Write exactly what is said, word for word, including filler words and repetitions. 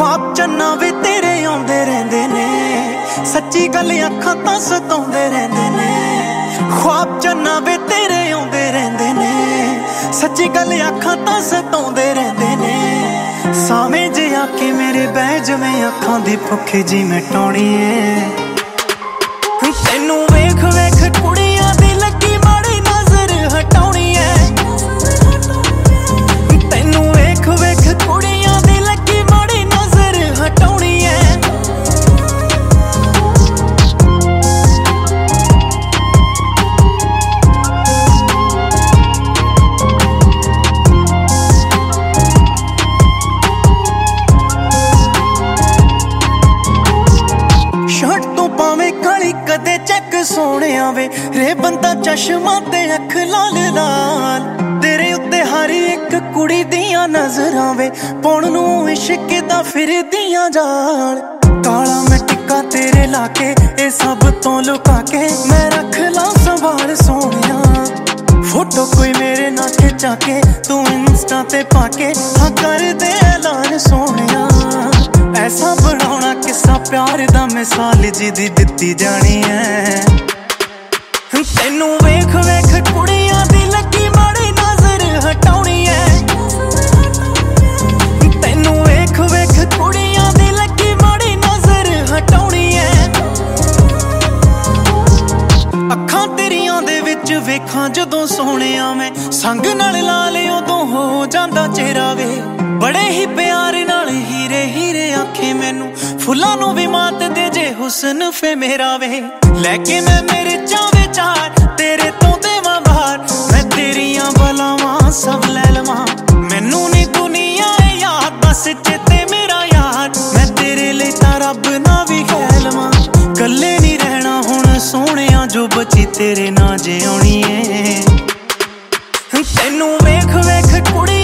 ख्वाब चन्ना वे तेरे आउंदे रहिंदे ने, सच्ची गल अखां तां सताउंदे रहिंदे ने। ख्वाब चन्ना वे तेरे आउंदे रहिंदे ने, सच्ची गल अखां तां सताउंदे रहिंदे ने। सावें जे आके मेरे बह जवें अखां दी भुख जी मिटाउणी ऐ। तैनू वेख वेख कुड़ियां दी लगी माड़ी नजर हटाउणी ऐ। तैनू वेख वेख कुड़ियां दी लगी माड़ी नजर हटाउणी ऐ। शर्ट तो पावे काली कदे चेक सोहणिया वे, रे बंदा चश्मा ते अख लाल लाल। तेरे उत्ते हर एक कुड़ी दियां नजरां वे, पौण नूं इश्क दा फिरदियां जाल। काला मैं टिक्का तेरे लाके ए सब तो लुका के, मैं रख ला संभाल सोहणिया। फोटो कोई मेरे ना खिचा के तू इंस्टा ते पाके, हाँ कर दे ऐलान सोहणिया। ऐसा बनाउणा किस्सा प्यार दा मिसाल जिदी दित्ती जानी है। तैनू वेख वेख कुड़ियां दी लगी माड़ी नजर हटाउणी है। तैनू वेख वेख कुड़ियां दी लगी माड़ी नजर हटाउणी है। अखां तेरियां दे विच वेखां जदों सोहणिया मैं, संग नाल ला ले उदों हो जांदा चेहरा वे। बड़े ही प्यार नाल हीरे हीरे आखे मैनू, फुल्लां नूं भी मात दे जे हुस्न फे मेरा वे। लैके मैं मेरे चावे चार तेरे तो देवां बाहर, मैं तेरियां बलावां सब लै लवां। मैनू नी दुनिया याद बस चेते मेरा यार, मैं तेरे लई तां रब ना भी कह लवां। कल्ले नी रहना हुण सोहणिया, जो बची तेरे ना जे आउणी ऐ। तैनू वेख वेख कुड़ी